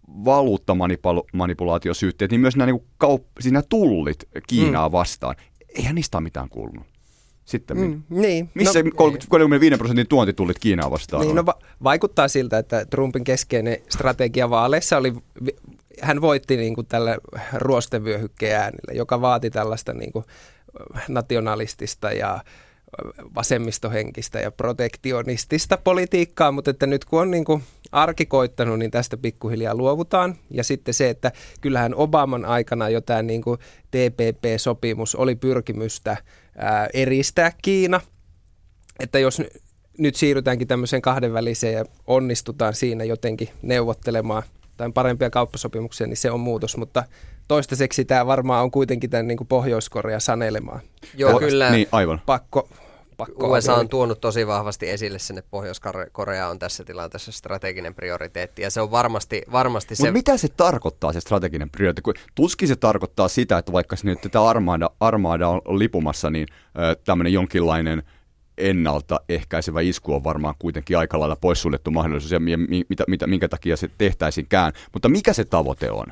valuuttamanipulaatiosyytteet, niin myös nämä, niin kuin kaup- siis nämä tullit Kiinaa mm. vastaan. Eihän niistä ole mitään kuulunut. Sitten mm, niin. Missä no, kolmekymmentäviisi prosentin tuontitullit Kiinaa vastaan? Niin, no, va- vaikuttaa siltä, että Trumpin keskeinen strategia vaaleissa oli, hän voitti niin kuin tällä ruostevyöhykkeen äänillä, joka vaati tällaista niin kuin nationalistista ja vasemmistohenkistä ja protektionistista politiikkaa, mutta että nyt kun on niin kuin arki koittanut, niin tästä pikkuhiljaa luovutaan. Ja sitten se, että kyllähän Obaman aikana jo tämä niin kuin T P P-sopimus oli pyrkimystä ää, eristää Kiina. Että jos nyt siirrytäänkin tämmöiseen kahdenväliseen ja onnistutaan siinä jotenkin neuvottelemaan tai parempia kauppasopimuksia, niin se on muutos, mutta toistaiseksi tämä varmaan on kuitenkin tämän niin kuin Pohjois-Korea sanelemaan. Joo, kyllä. Niin, aivan. Pakko. U S A on tuonut tosi vahvasti esille sen, että Pohjois-Korea on tässä tilanteessa strateginen prioriteetti, ja se on varmasti, varmasti se... Mutta mitä se tarkoittaa, se strateginen prioriteetti? Tuskin se tarkoittaa sitä, että vaikka nyt tätä armaada, armaada on lipumassa, niin tämmöinen jonkinlainen ennaltaehkäisevä isku on varmaan kuitenkin aika lailla poissuljettu mahdollisuus, ja mitä, mitä, minkä takia se tehtäisinkään. Mutta mikä se tavoite on?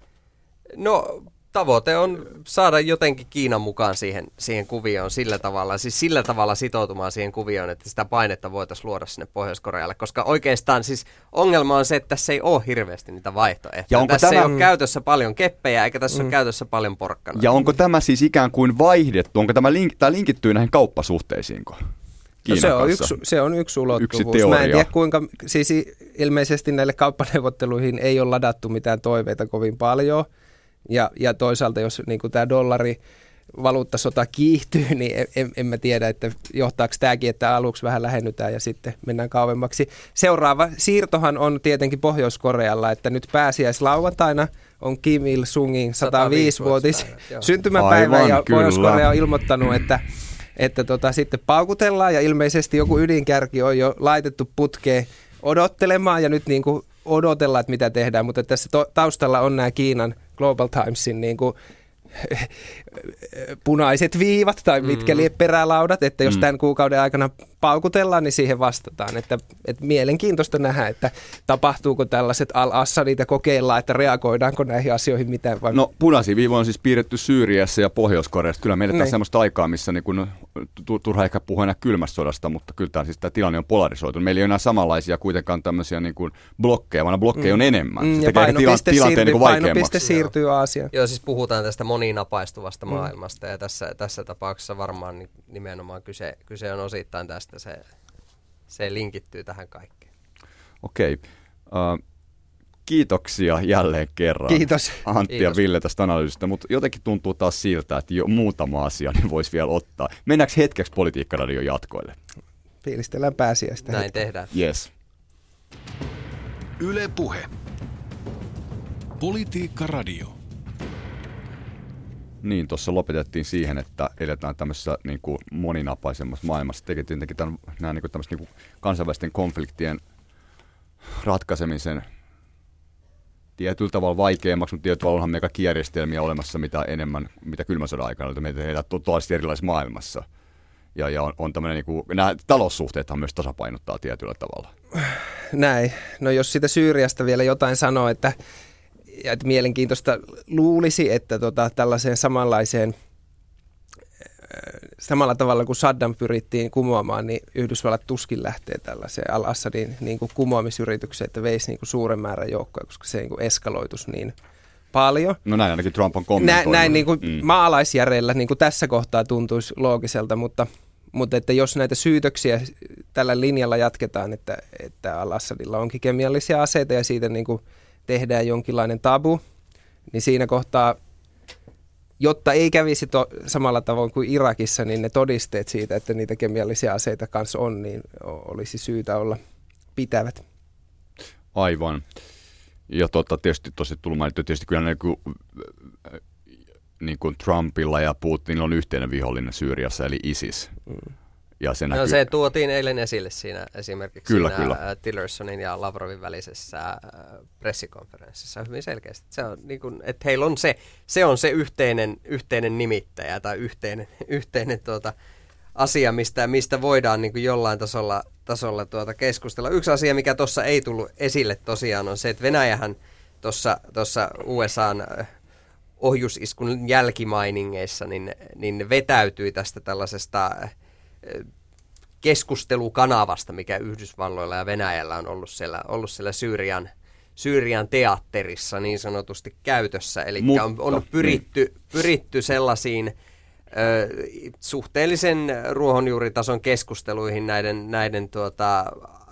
No... Tavoite on saada jotenkin Kiinan mukaan siihen, siihen kuvioon sillä tavalla, siis sillä tavalla sitoutumaan siihen kuvioon, että sitä painetta voitaisiin luoda sinne Pohjois-Korealle, koska oikeastaan siis ongelma on se, että tässä ei ole hirveästi niitä vaihtoehtoja. Tässä tämä... ei ole käytössä paljon keppejä, eikä tässä mm. ole käytössä paljon porkkana. Ja onko tämä siis ikään kuin vaihdettu, onko tämä, link, tämä linkittyy näihin kauppasuhteisiinko? No se, on yksi, se on yksi ulottuvuus. Yksi Mä en tiedä kuinka, siis ilmeisesti näille kauppaneuvotteluihin ei ole ladattu mitään toiveita kovin paljon. Ja, ja toisaalta, jos niin kuin tämä dollari valuuttasota kiihtyy, niin en, en mä tiedä, että johtaako tämäkin, että aluksi vähän lähennytään ja sitten mennään kauemmaksi. Seuraava siirtohan on tietenkin Pohjois-Korealla, että nyt pääsiäislauantaina on Kim Il-sungin sata viisi-vuotis syntymäpäivä. Aivan, ja Pohjois-Korea on ilmoittanut, että, että tota, sitten paukutellaan, ja ilmeisesti joku ydinkärki on jo laitettu putkeen odottelemaan, ja nyt niin kuin odotellaan, että mitä tehdään, mutta tässä to- taustalla on nämä Kiinan Global Timesin niin kuin punaiset viivat tai mitkä mm. perälaudat, että jos mm. tämän kuukauden aikana paukutellaan, niin siihen vastataan. Että, että mielenkiintoista nähdä, että tapahtuuko tällaiset al-Assadit ja kokeillaan, että reagoidaanko näihin asioihin mitään. Vai... No punaisia viivoja on siis piirretty Syyriassa ja Pohjois-Koreassa. Kyllä meillä on sellaista aikaa, missä niin kun, turha ehkä puhua enää kylmästä sodasta, mutta kyllä tämä, siis tämä tilanne on polarisoitunut. Meillä ei ole enää samanlaisia kuitenkaan tämmöisiä niin kuin blokkeja, vaan blokkeja on enemmän. Mm, Se ja painopiste, tila, siirtyy, niin painopiste siirtyy Aasiaan. Joo, siis puhutaan tästä moninapaistuvasta mm. maailmasta, ja tässä, tässä tapauksessa varmaan nimenomaan kyse, kyse on osittain tästä. Se, se linkittyy tähän kaikkeen. Okei. Uh, kiitoksia jälleen kerran. Kiitos. Antti Kiitos. ja Ville tästä analyysistä, mutta jotenkin tuntuu taas siltä, että jo muutama asia niin voisi vielä ottaa. Mennäänkö hetkeksi Politiikkaradion jatkoille? Fiilistellään pääsiäistä. Näin tehdään. Yes. Yle Puhe. Politiikka-radio. Niin, tuossa lopetettiin siihen, että eletään tämmöisessä niin kuin moninapaisemmassa maailmassa. Tekee tietenkin tämän, nämä niin kuin tämmöiset niin kuin kansainvälisten konfliktien ratkaisemisen tietyllä tavalla vaikeammaksi, mutta tietyllä tavalla onhan meillä kaikki järjestelmiä olemassa mitä enemmän, mitä kylmän sodan aikana, että meitä tehdään tosi erilaisessa maailmassa. Ja, ja on, on tämmöinen, niin kuin, nämä taloussuhteethan myös tasapainottaa tietyllä tavalla. Näin. No jos sitä Syyriasta vielä jotain sanoo, että, että mielenkiintoista luulisi, että tota, tällaiseen samanlaiseen, samalla tavalla kuin Saddam pyrittiin kumoamaan, niin Yhdysvallat tuskin lähtee tällaiseen al-Assadin niin kuin kumoamisyritykseen, että veisi niin kuin suuren määrän joukkoja, koska se niin kuin eskaloituisi niin paljon. No näin ainakin Trump on kommentoinut. Näin, näin niin kuin mm. maalaisjärjellä niin kuin tässä kohtaa tuntuisi loogiselta, mutta, mutta että jos näitä syytöksiä tällä linjalla jatketaan, että, että al-Assadilla onkin kemiallisia aseita ja siitä niin kuin tehdään jonkinlainen tabu, niin siinä kohtaa, jotta ei kävisi to, samalla tavoin kuin Irakissa, niin ne todisteet siitä, että niitä kemiallisia aseita kanssa on, niin olisi syytä olla pitävät. Aivan. Ja tota, tietysti tosi tullut mainittu, tietysti kyllä niin kuin, niin kuin Trumpilla ja Putinilla on yhteinen vihollinen Syyriassa, eli ISIS. Mm. Ja se, no, näkyy... se tuotiin eilen esille siinä esimerkiksi kyllä, siinä kyllä. Tillersonin ja Lavrovin välisessä pressikonferenssissa hyvin selkeästi. Se on, niin kuin, että heillä on se, se, on se yhteinen, yhteinen nimittäjä tai yhteinen, yhteinen tuota, asia, mistä, mistä voidaan niin kuin jollain tasolla, tasolla tuota keskustella. Yksi asia, mikä tuossa ei tullut esille tosiaan, on se, että Venäjähän tuossa U S A:n ohjusiskun jälkimainingeissa niin, niin vetäytyi tästä tällaisesta keskustelukanavasta, mikä Yhdysvalloilla ja Venäjällä on ollut siellä, ollut siellä Syyrian, Syyrian teatterissa niin sanotusti käytössä. Eli on, on pyritty, pyritty sellaisiin ö, suhteellisen ruohonjuuritason keskusteluihin näiden, näiden tuota,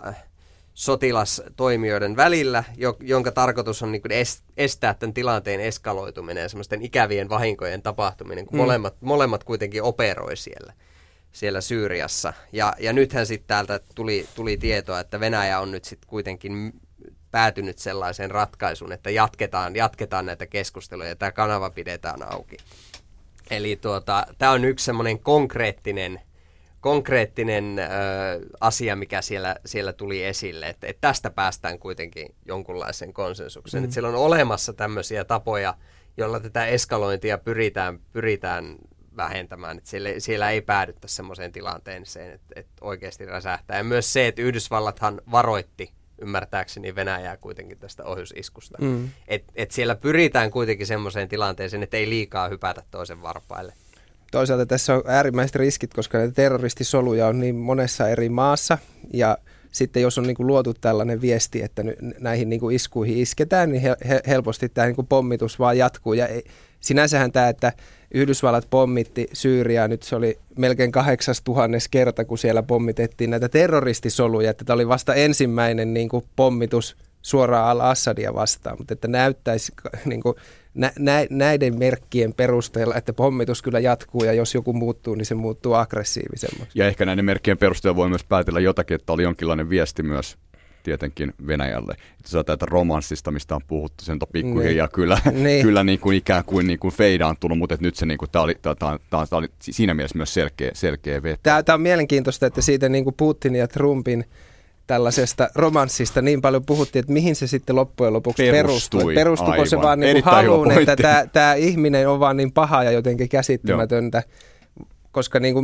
sotilastoimijoiden välillä, jonka tarkoitus on niin kuin estää tämän tilanteen eskaloituminen ja semmoisten ikävien vahinkojen tapahtuminen, kun mm. molemmat, molemmat kuitenkin operoi siellä. siellä Syyriassa. Ja, ja nythän sitten täältä tuli, tuli tietoa, että Venäjä on nyt sitten kuitenkin päätynyt sellaiseen ratkaisuun, että jatketaan, jatketaan näitä keskusteluja ja tämä kanava pidetään auki. Eli tuota, tämä on yksi semmoinen konkreettinen, konkreettinen ö, asia, mikä siellä, siellä tuli esille, että, että tästä päästään kuitenkin jonkunlaiseen konsensukseen. Mm. Että siellä on olemassa tämmöisiä tapoja, joilla tätä eskalointia pyritään, pyritään vähentämään, että siellä, siellä ei päädytä semmoiseen tilanteeseen, että, että oikeasti räsähtää. Ja myös se, että Yhdysvallathan varoitti ymmärtääkseni Venäjää kuitenkin tästä ohjusiskusta. Mm. Että et siellä pyritään kuitenkin semmoiseen tilanteeseen, että ei liikaa hypätä toisen varpaille. Toisaalta tässä on äärimmäiset riskit, koska näitä terroristisoluja on niin monessa eri maassa, ja sitten jos on niin kuin luotu tällainen viesti, että näihin niin kuin iskuihin isketään, niin helposti tämä niin kuin pommitus vaan jatkuu. Ja sinänsähän tämä, että Yhdysvallat pommitti Syyriaa, nyt se oli melkein kahdeksas tuhannes kerta, kun siellä pommitettiin näitä terroristisoluja, että tämä oli vasta ensimmäinen niin kuin pommitus suoraan al-Assadia vastaan, mutta että näyttäisi niin kuin, nä, nä, näiden merkkien perusteella, että pommitus kyllä jatkuu ja jos joku muuttuu, niin se muuttuu aggressiivisemmaksi. Ja ehkä näiden merkkien perusteella voi myös päätellä jotakin, että oli jonkinlainen viesti myös tietenkin Venäjälle. Että se on tätä romanssista, mistä on puhuttu, sen on pikkuhiljaa niin. kyllä, niin. kyllä niin kuin ikään kuin, niin kuin feidaantunut, mutta nyt se niin kuin, tämä oli, tämä, tämä, tämä oli siinä mielessä myös selkeä, selkeä veto. Tämä, tämä on mielenkiintoista, että siitä niin kuin Putinin ja Trumpin tällaisesta romanssista niin paljon puhuttiin, että mihin se sitten loppujen lopuksi perustui. perustui. Perustuko aivan. Se vaan niin kuin haluun, että tämä, tämä ihminen on vaan niin paha ja jotenkin käsittämätöntä, Joo. koska niin kuin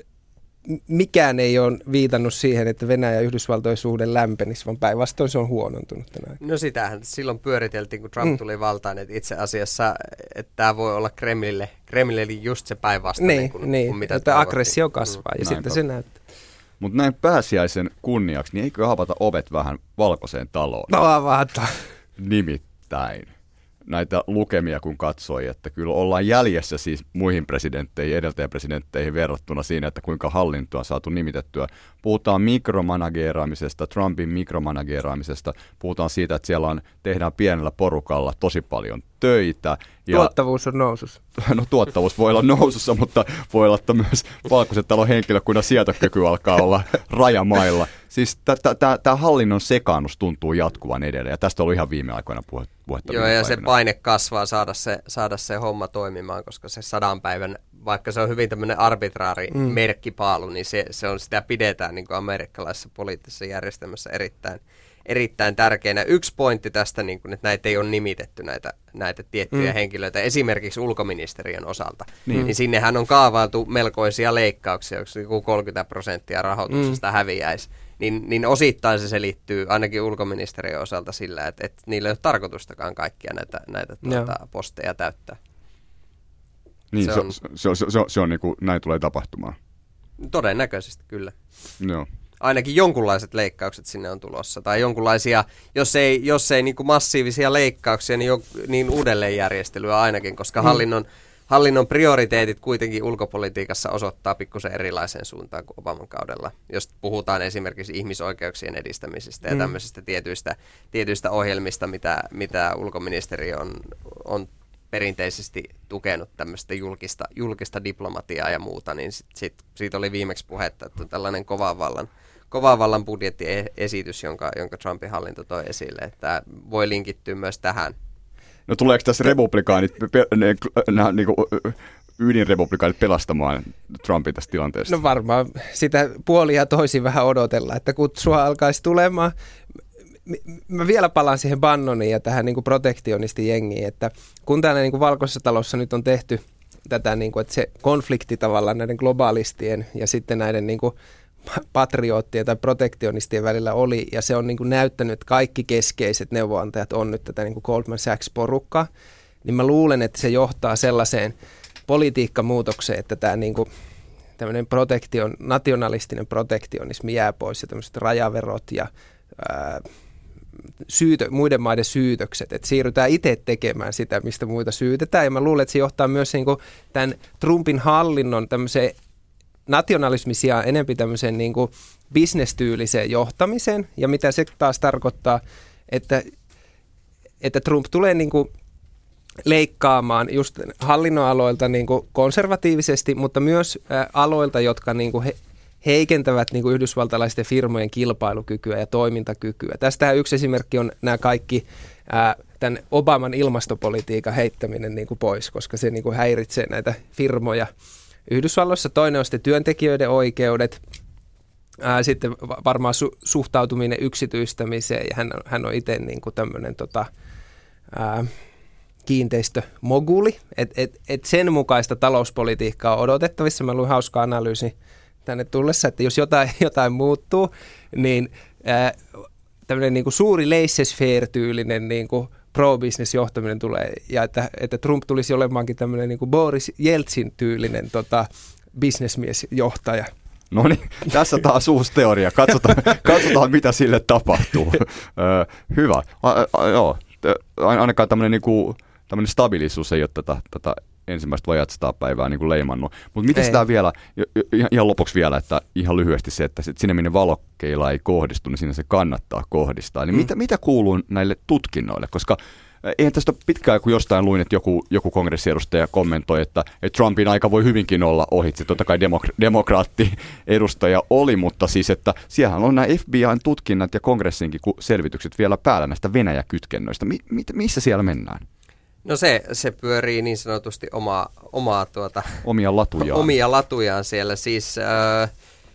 mikään ei ole viitannut siihen, että Venäjä ja Yhdysvaltojen suhde lämpenisi, vaan päinvastoin se on huonontunut tänään. No sitähän silloin pyöriteltiin, kun Trump mm. tuli valtaan, että itse asiassa että tämä voi olla Kremlille, Kremlille just se päinvastainen niin, kuin, niin, kuin mitä että aggressio kasvaa mm. ja Näin sitten se näyttää. Mutta näin pääsiäisen kunniaksi, niin eikö avata ovet vähän valkoiseen taloon? No avata. Nimittäin. näitä lukemia kun katsoi, että kyllä ollaan jäljessä siis muihin presidentteihin, edeltäjäpresidentteihin verrattuna siinä, että kuinka hallintoa on saatu nimitettyä. Puhutaan mikromanageeraamisesta, Trumpin mikromanageeraamisesta, puhutaan siitä, että siellä on, tehdään pienellä porukalla tosi paljon töitä. Ja tuottavuus on nousussa. No tuottavuus voi olla nousussa, mutta voi olla, että myös Valkoisen talon henkilökunnan sietokyky alkaa olla rajamailla. Siis tämä hallinnon sekaannus tuntuu jatkuvan edelleen, ja tästä on ollut ihan viime aikoina puhe, puhetta. Joo, ja se paine kasvaa saada se, saada se homma toimimaan, koska se sadan päivän, vaikka se on hyvin tämmöinen arbitraari mm. merkkipaalu, niin se, se on, sitä pidetään niin kuin amerikkalaisessa poliittisessa järjestelmässä erittäin, erittäin tärkeänä. Yksi pointti tästä, niin kuin, että näitä ei ole nimitetty näitä, näitä tiettyjä mm. henkilöitä, esimerkiksi ulkoministeriön osalta, niin. niin sinnehän on kaavailtu melkoisia leikkauksia, jos kolmekymmentä prosenttia rahoituksesta mm. häviäisi. Niin, niin osittain se selittyy ainakin ulkoministeriön osalta sillä, että, että niillä ei ole tarkoitustakaan kaikkia näitä, näitä tuota, posteja täyttää. Niin, se, se on, se on, se on, se on niin kuin, näin tulee tapahtumaan. Todennäköisesti, kyllä. Joo. Ainakin jonkunlaiset leikkaukset sinne on tulossa. Tai jonkunlaisia, jos ei, jos ei niin kuin massiivisia leikkauksia, niin, jo, niin uudelleenjärjestelyä ainakin, koska mm. hallinnon, hallinnon prioriteetit kuitenkin ulkopolitiikassa osoittaa pikkusen erilaiseen suuntaan kuin Obaman kaudella. Jos puhutaan esimerkiksi ihmisoikeuksien edistämisestä ja mm. tämmöisistä tietyistä, tietyistä ohjelmista, mitä, mitä ulkoministeriö on, on perinteisesti tukenut tämmöistä julkista, julkista diplomatiaa ja muuta, niin sit, sit, siitä oli viimeksi puhetta, että on tällainen kovan vallan, kovan vallan budjettiesitys, jonka, jonka Trumpin hallinto toi esille, että voi linkittyä myös tähän. No tuleeko tässä republikaanit, ne, nämä niin kuin ydinrepublikaanit pelastamaan Trumpin tästä tilanteesta? No varmaan sitä puolia ja toisin vähän odotella, että kutsua alkaisi tulemaan. Mä vielä palaan siihen Bannoniin ja tähän niin kuin protektionistijengiin, että kun täällä niin kuin Valkoisessa talossa nyt on tehty tätä, niin kuin, että se konflikti tavallaan näiden globalistien ja sitten näiden niin kuin patriottien tai protektionistien välillä oli, ja se on niin kuin näyttänyt, että kaikki keskeiset neuvonantajat on nyt tätä niin kuin Goldman Sachs-porukkaa, niin mä luulen, että se johtaa sellaiseen politiikkamuutokseen, että tämä niin kuin tämmöinen protektion, nationalistinen protektionismi jää pois ja tämmöiset rajaverot ja ää, syytö, muiden maiden syytökset, että siirrytään itse tekemään sitä, mistä muita syytetään, ja mä luulen, että se johtaa myös niin kuin tämän Trumpin hallinnon tämmöiseen nationalismin sijaan enemmän tämmöiseen niin kuin bisnestyyliseen johtamiseen, ja mitä se taas tarkoittaa, että, että Trump tulee niin kuin leikkaamaan just hallinnonaloilta niin kuin konservatiivisesti, mutta myös ä, aloilta, jotka niin kuin he, heikentävät niin kuin yhdysvaltalaisten firmojen kilpailukykyä ja toimintakykyä. Tästähän yksi esimerkki on nämä kaikki ää, tämän Obaman ilmastopolitiikan heittäminen niin kuin pois, koska se niin kuin häiritsee näitä firmoja Yhdysvalloissa. Toinen on sitten työntekijöiden oikeudet, ää, sitten varmaan su- suhtautuminen yksityistämiseen, ja hän, hän on itse niin kuin tämmöinen tota, ää, kiinteistömoguli, että et, et sen mukaista talouspolitiikkaa on odotettavissa. Mä luin hauskaa analyysi tänne tullessa, että jos jotain, jotain muuttuu, niin ää, tämmöinen niin kuin suuri laissez-faire-tyylinen niin kuin pro-business-johtaminen tulee, ja että, että Trump tulisi olemaankin tämmöinen niin kuin Boris Jeltsin-tyylinen tota, businessmiesjohtaja. No niin, tässä taas uusi teoria. Katsotaan, katsotaan mitä sille tapahtuu. Ö, hyvä. A, a, joo. Ainakaan tämmöinen, niin kuin, tämmöinen stabilisuus ei ole tätä, tätä ensimmäistä vajat sata päivää niin kuin leimannut. Mutta miten sitä vielä, ihan lopuksi vielä, että ihan lyhyesti se, että sinne minne valokkeilla ei kohdistu, niin sinne se kannattaa kohdistaa. Eli mm. mitä, mitä kuuluu näille tutkinnoille? Koska eihän tästä ole pitkään, kun jostain luin, että joku, joku kongressiedustaja kommentoi, että, että Trumpin aika voi hyvinkin olla ohitse. Totta kai demok- demokraattiedustaja oli, mutta siis, että siellähän on nämä F B I:n tutkinnat ja kongressinkin selvitykset vielä päällä näistä Venäjä-kytkennöistä. Mi- mi- missä siellä mennään? No se, se pyörii niin sanotusti omaa, omaa tuota, omia latujaan. omia latujaan siellä. Siis äh,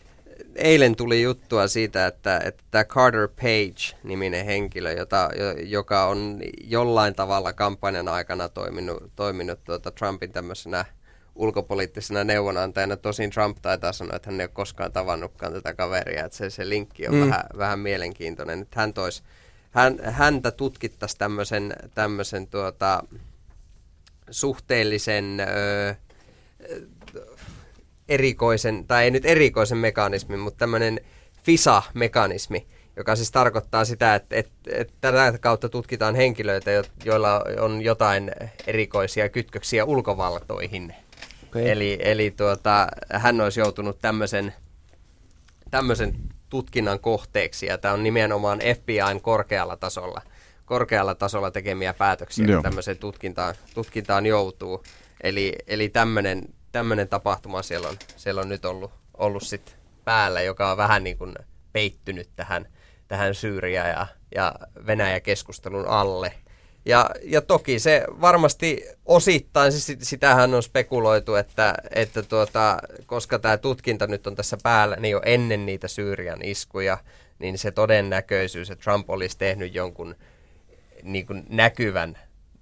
eilen tuli juttua siitä, että, että tämä Carter Page-niminen henkilö, jota, joka on jollain tavalla kampanjan aikana toiminut, toiminut tuota Trumpin tämmöisenä ulkopoliittisena neuvonantajana. Tosin Trump taitaa sanoa, että hän ei ole koskaan tavannutkaan tätä kaveria. Että se, se linkki on mm. vähän, vähän mielenkiintoinen. Että hän toisi Hän, häntä tutkittaisiin tämmöisen, tämmöisen tuota, suhteellisen ö, erikoisen, tai ei nyt erikoisen mekanismin, mutta tämmöinen F I S A-mekanismi, joka siis tarkoittaa sitä, että, että, että tätä kautta tutkitaan henkilöitä, joilla on jotain erikoisia kytköksiä ulkovaltoihin. Okay. Eli, eli tuota, hän olisi joutunut tämmöisen, tämmöisen tutkinnan kohteeksi, ja tämä on nimenomaan F B I:n korkealla tasolla, korkealla tasolla tekemiä päätöksiä, kun tämmöiseen tutkintaan, tutkintaan joutuu. Eli, eli tämmöinen, tämmöinen tapahtuma siellä on, siellä on nyt ollut, ollut sit päällä, joka on vähän niin kuin peittynyt tähän, tähän Syyria ja, ja Venäjä-keskustelun alle. Ja, ja toki se varmasti osittain, siis sitähän on spekuloitu, että, että tuota, koska tämä tutkinta nyt on tässä päällä, niin jo ennen niitä Syyrian iskuja, niin se todennäköisyys, että Trump olisi tehnyt jonkun niin kuin näkyvän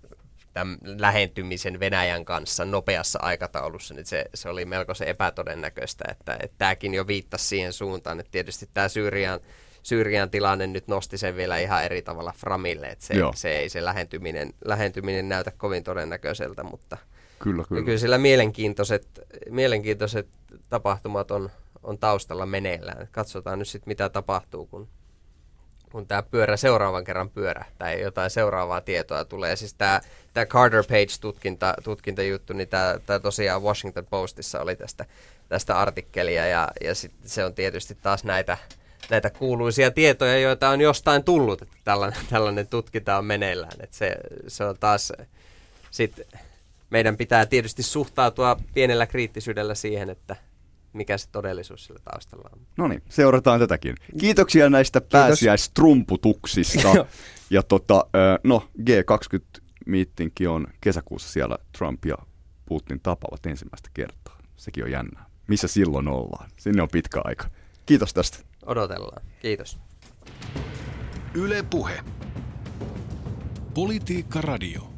tämän lähentymisen Venäjän kanssa nopeassa aikataulussa, niin se, se oli melko se epätodennäköistä, että, että tämäkin jo viittasi siihen suuntaan, että tietysti tämä Syyrian, Syyrian tilanne nyt nosti sen vielä ihan eri tavalla framille, että se, se ei se lähentyminen, lähentyminen näytä kovin todennäköiseltä, mutta kyllä, kyllä. kyllä sillä mielenkiintoiset, mielenkiintoiset tapahtumat on, on taustalla meneillään. Katsotaan nyt sitten, mitä tapahtuu, kun kun tämä pyörä seuraavan kerran pyörähtää ja jotain seuraavaa tietoa tulee. Siis tämä, tämä Carter Page-tutkinta, tutkintajuttu, niin tämä, tämä tosiaan Washington Postissa oli tästä, tästä artikkelia, ja, ja sit se on tietysti taas näitä, näitä kuuluisia tietoja, joita on jostain tullut, että tällainen, tällainen tutkinta on meneillään. Että se, se on taas, sit meidän pitää tietysti suhtautua pienellä kriittisyydellä siihen, että mikä se todellisuus sillä taustalla on. No niin, seurataan tätäkin. Kiitoksia näistä pääsiäistrumputuksista. Ja tota, no, G kaksikymmentä-miittinki on kesäkuussa, siellä Trump ja Putin tapaavat ensimmäistä kertaa. Sekin on jännää. Missä silloin ollaan? Sinne on pitkä aika. Kiitos tästä. Odotellaan. Kiitos. Yle Puhe. Politiikka Radio.